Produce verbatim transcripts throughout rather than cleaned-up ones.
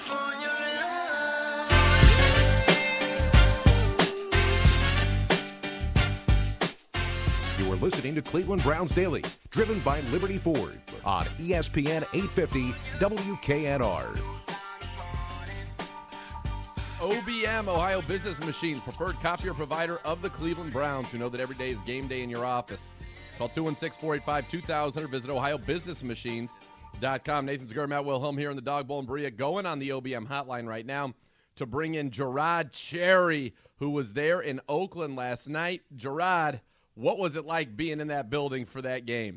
You are listening to Cleveland Browns Daily, driven by Liberty Ford on E S P N eight fifty W K N R. O B M, Ohio Business Machines, preferred copier provider of the Cleveland Browns, who know that every day is game day in your office. Call two one six, four eight five, two thousand or visit ohio business machines dot com. Nathan Zegura, Matt Wilhelm here in the Dog Bowl and Berea, going on the O B M hotline right now to bring in Jerrod Cherry, who was there in Oakland last night. Jerrod, what was it like being in that building for that game?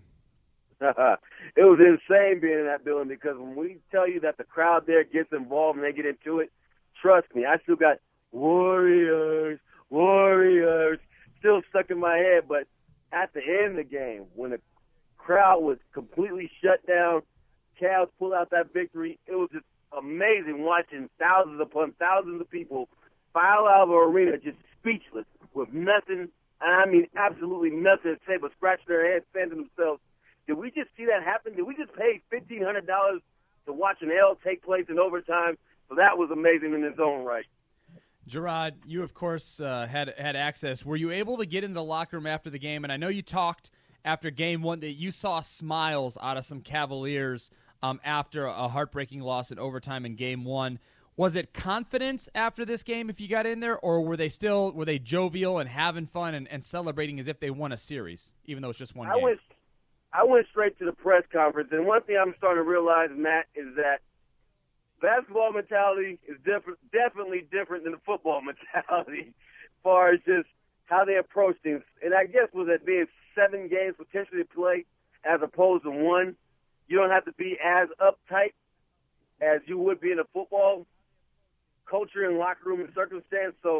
It was insane being in that building, because when we tell you that the crowd there gets involved and they get into it, trust me, I still got Warriors, Warriors still stuck in my head. But at the end of the game, when the crowd was completely shut down, Cavs pull out that victory, it was just amazing watching thousands upon thousands of people file out of the arena just speechless with nothing, I mean absolutely nothing to say but scratching their heads saying to themselves, did we just see that happen? Did we just pay fifteen hundred dollars to watch an L take place in overtime? So that was amazing in its own right. Jerrod, you, of course, uh, had had access. Were you able to get into the locker room after the game? And I know you talked after game one that you saw smiles out of some Cavaliers um, after a heartbreaking loss in overtime in game one. Was it confidence after this game if you got in there, or were they still were they jovial and having fun and, and celebrating as if they won a series, even though it's just one I game? Went, I went straight to the press conference, and one thing I'm starting to realize, Matt, is that basketball mentality is different, definitely different than the football mentality as far as just how they approach things. And I guess with it being seven games potentially to play as opposed to one, you don't have to be as uptight as you would be in a football culture and locker room and circumstance. So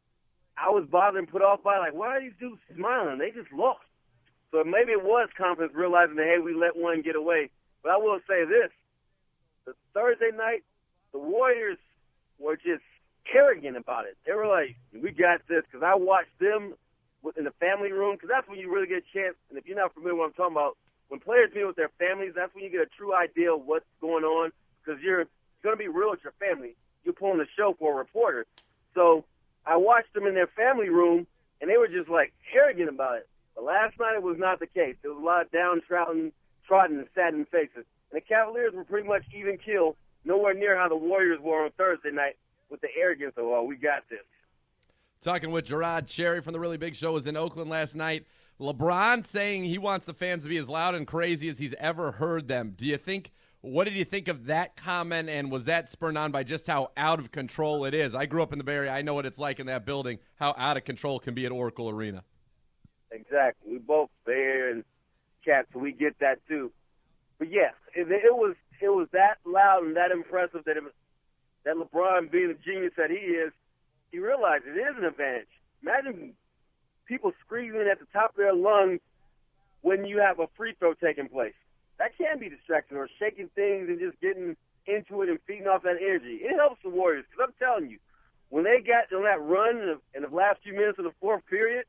I was bothered and put off by, like, why are these dudes smiling? They just lost. So maybe it was confidence, realizing that, hey, we let one get away. But I will say this. The Thursday night, the Warriors were just arrogant about it. They were like, we got this, because I watched them in the family room, because that's when you really get a chance. And if you're not familiar with what I'm talking about, when players meet with their families, that's when you get a true idea of what's going on, because you're going to be real with your family. You're pulling a show for a reporter. So I watched them in their family room, and they were just, like, arrogant about it. But last night it was not the case. There was a lot of downtrodden, trodden and saddened faces. And the Cavaliers were pretty much even keel, nowhere near how the Warriors were on Thursday night with the arrogance of, oh, we got this. Talking with Jerrod Cherry from the Really Big Show was in Oakland last night. LeBron saying he wants the fans to be as loud and crazy as he's ever heard them. Do you think, what did you think of that comment, and was that spurred on by just how out of control it is? I grew up in the Bay Area. I know what it's like in that building, how out of control it can be at Oracle Arena. Exactly. We both there and cats, so we get that too. But yes, it, it was it was that loud and that impressive that it was, that LeBron, being the genius that he is, he realized it is an advantage. Imagine people screaming at the top of their lungs when you have a free throw taking place. That can be distracting, or shaking things and just getting into it and feeding off that energy. It helps the Warriors, because I'm telling you, when they got on that run in the, in the last few minutes of the fourth period,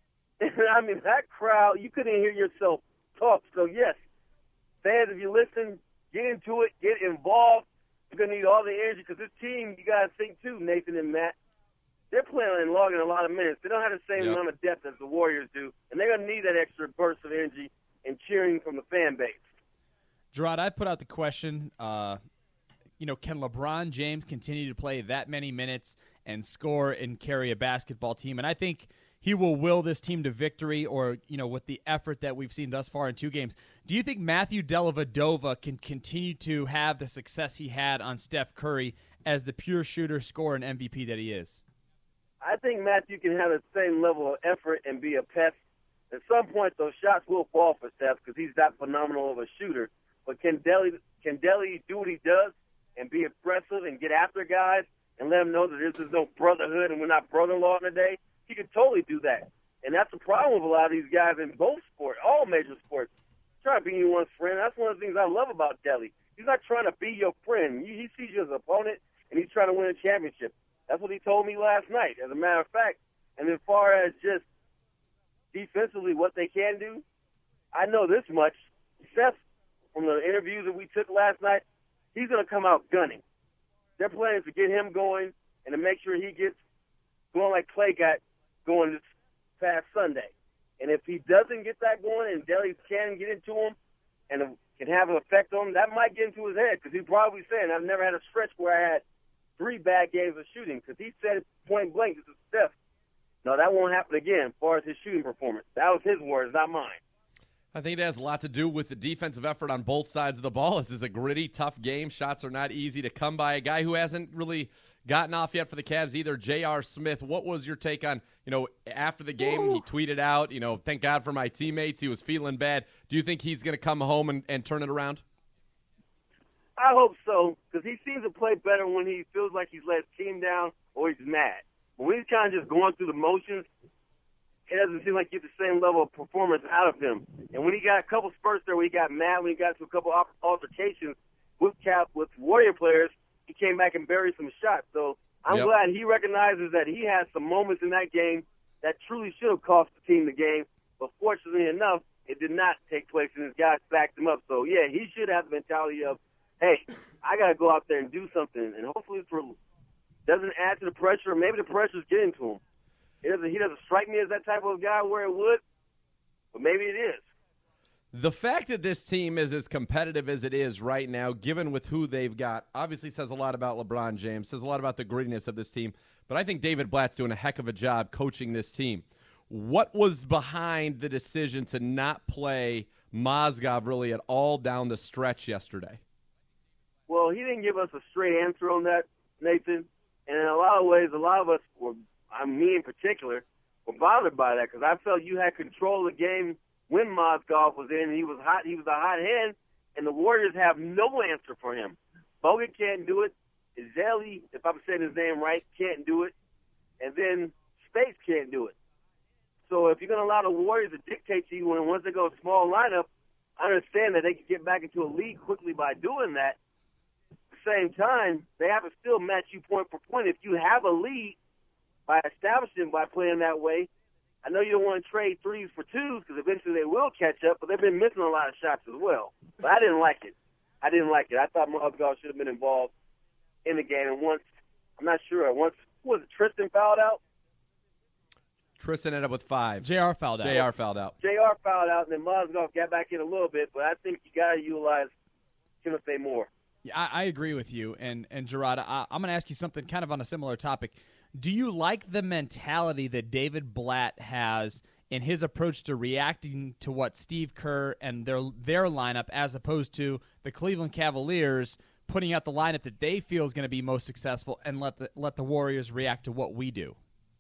I mean, that crowd, you couldn't hear yourself talk. So, yes, fans, if you listen, get into it, get involved. You're going to need all the energy, because this team, you got to think, too, Nathan and Matt, they're playing and logging a lot of minutes. They don't have the same yep. amount of depth as the Warriors do, and they're going to need that extra burst of energy and cheering from the fan base. Jerrod, I put out the question, uh, you know, can LeBron James continue to play that many minutes and score and carry a basketball team? And I think he will will this team to victory, or, you know, with the effort that we've seen thus far in two games. Do you think Matthew Dellavedova can continue to have the success he had on Steph Curry as the pure shooter, scorer, and M V P that he is? I think Matthew can have the same level of effort and be a pest. At some point, those shots will fall for Steph, because he's that phenomenal of a shooter. But can Delly, can Delly do what he does and be aggressive and get after guys and let them know that this is no brotherhood and we're not brother-in-law today? He could totally do that. And that's the problem with a lot of these guys in both sports, all major sports. He's trying to be anyone's friend. That's one of the things I love about Delly. He's not trying to be your friend. He sees you as an opponent, and he's trying to win a championship. That's what he told me last night, as a matter of fact. And as far as just defensively what they can do, I know this much. Seth, from the interviews that we took last night, he's going to come out gunning. their plan is to get him going and to make sure he gets going like Clay got going this past Sunday. And if he doesn't get that going and Delly can get into him and can have an effect on him, that might get into his head because he's probably saying, I've never had a stretch where I had three bad games of shooting because he said it point blank, this is Steph. No, that won't happen again as far as his shooting performance. That was his words, not mine. I think it has a lot to do with the defensive effort on both sides of the ball. This is a gritty, tough game. Shots are not easy to come by. A guy who hasn't really gotten off yet for the Cavs either, J R. Smith. What was your take on, you know, after the game, he tweeted out, you know, thank God for my teammates. He was feeling bad. Do you think he's going to come home and, and turn it around? I hope so, because he seems to play better when he feels like he's let his team down or he's mad. But when he's kind of just going through the motions, it doesn't seem like you get the same level of performance out of him. And when he got a couple spurts there where he got mad, when he got to a couple altercations with Cap, with Warrior players, he came back and buried some shots. So I'm yep. glad he recognizes that he had some moments in that game that truly should have cost the team the game. But fortunately enough, it did not take place, and his guys backed him up. So, yeah, he should have the mentality of, hey, I got to go out there and do something. And hopefully it doesn't add to the pressure, or maybe the pressure's getting to him. It doesn't, he doesn't strike me as that type of guy where it would, but maybe it is. The fact that this team is as competitive as it is right now, given with who they've got, obviously says a lot about LeBron James, says a lot about the grittiness of this team. But I think David Blatt's doing a heck of a job coaching this team. What was behind the decision to not play Mozgov really at all down the stretch yesterday? Well, he didn't give us a straight answer on that, Nathan. And in a lot of ways, a lot of us, were, I mean, me in particular, were bothered by that because I felt you had control of the game when Mozgov was in. He was hot. He was a hot hand, and the Warriors have no answer for him. Bogut can't do it. Ezeli, if I'm saying his name right, can't do it. And then Space can't do it. So if you're going to allow the Warriors to dictate to you when once they go small lineup, I understand that they can get back into a lead quickly by doing that. At the same time, they have to still match you point for point. If you have a lead by establishing by playing that way, I know you don't want to trade threes for twos because eventually they will catch up, but they've been missing a lot of shots as well. But I didn't like it. I didn't like it. I thought Mozgov should have been involved in the game. And once, I'm not sure, once, who was it, Tristan fouled out? Tristan ended up with five. J R fouled out. J R fouled out. J R fouled out, and then Mozgov got back in a little bit, but I think you got to utilize Timothy more. Yeah, I, I agree with you. And, and Gerard, I, I'm going to ask you something kind of on a similar topic. Do you like the mentality that David Blatt has in his approach to reacting to what Steve Kerr and their their lineup as opposed to the Cleveland Cavaliers putting out the lineup that they feel is going to be most successful and let the, let the Warriors react to what we do?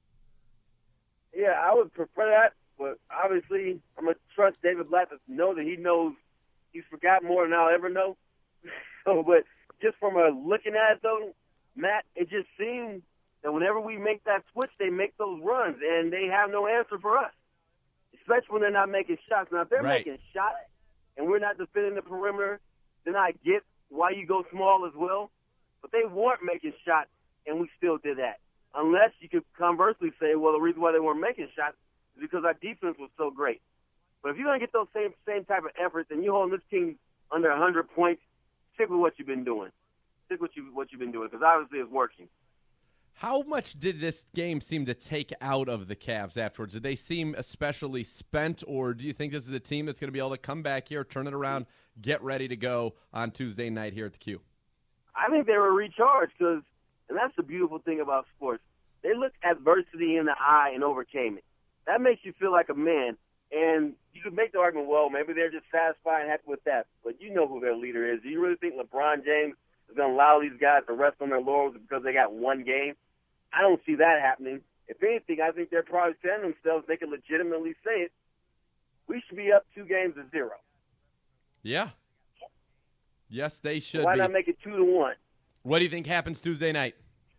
Yeah, I would prefer that, but obviously I'm going to trust David Blatt to know that he knows he's forgotten more than I'll ever know. So, but just from a looking at it, though, Matt, it just seems that whenever we make that switch, they make those runs, and they have no answer for us, especially when they're not making shots. Now, if they're right. making shots and we're not defending the perimeter, then I get why you go small as well. But they weren't making shots, and we still did that. Unless you could conversely say, well, the reason why they weren't making shots is because our defense was so great. But if you're going to get those same same type of efforts and you're holding this team under one hundred points, stick with what you've been doing. Stick with you, what you've been doing, because obviously it's working. How much did this game seem to take out of the Cavs afterwards? Did they seem especially spent, or do you think this is a team that's going to be able to come back here, turn it around, get ready to go on Tuesday night here at the Q? I think they were recharged because, and that's the beautiful thing about sports, they looked adversity in the eye and overcame it. That makes you feel like a man. And you could make the argument, well, maybe they're just satisfied and happy with that. But you know who their leader is. Do you really think LeBron James is going to allow these guys to rest on their laurels because they got one game? I don't see that happening. If anything, I think they're probably saying to themselves, they can legitimately say it, we should be up two games to zero. Yeah. Yes, they should Why be. not make it two to one? What do you think happens Tuesday night?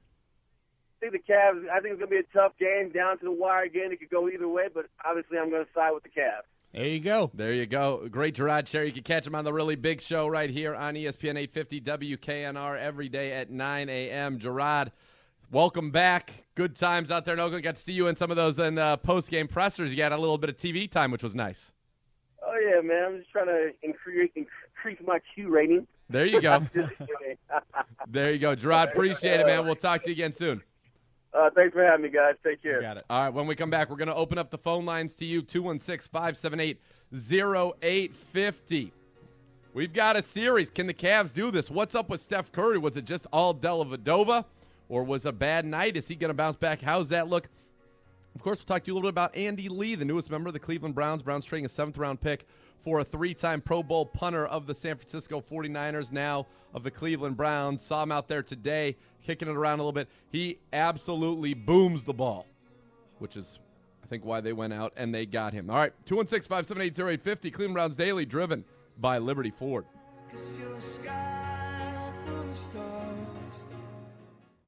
I think the Cavs, I think it's going to be a tough game, down to the wire again. It could go either way, but obviously I'm going to side with the Cavs. There you go. There you go. Great Gerard Cherry. You can catch him on the Really Big Show right here on E S P N eight fifty W K N R every day at nine a.m. Gerard, welcome back. Good times out there in Oakland. Got to see you in some of those in, uh, post-game pressers. You got a little bit of T V time, which was nice. Oh, yeah, man. I'm just trying to increase, increase my Q rating. There you go. Just kidding. There you go. Gerard, appreciate it, man. We'll talk to you again soon. Uh, thanks for having me, guys. Take care. Got it. All right, when we come back, we're going to open up the phone lines to you, two one six, five seven eight, zero eight five zero. We've got a series. Can the Cavs do this? What's up with Steph Curry? Was it just all Dellavedova, or was it a bad night? Is he going to bounce back? How's that look? Of course, we'll talk to you a little bit about Andy Lee, the newest member of the Cleveland Browns. Browns trading a seventh-round pick for a three-time Pro Bowl punter of the San Francisco forty-niners, now of the Cleveland Browns. Saw him out there today, kicking it around a little bit. He absolutely booms the ball, which is, I think, why they went out and they got him. All right, two one six, five seven eight, zero eight five zero, Cleveland Browns Daily, driven by Liberty Ford. Cause you're a sky full of stars.